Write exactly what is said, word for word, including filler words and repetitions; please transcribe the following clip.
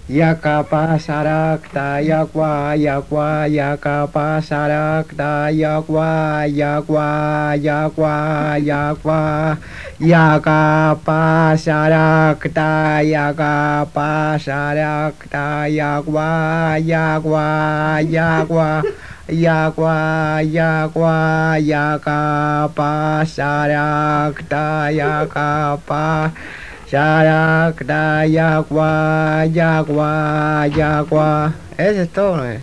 Yakapasarakta yakwa yakwa yakapasarakta yakwa yakwa yakwa yakwa yakapasarakta yakapasarakta yakwa yakwa yakwa yakwa yakwa yakapasarakta yakapa Sharakta Yakwa Yakwa Yakwa. Ese es todo, ¿no?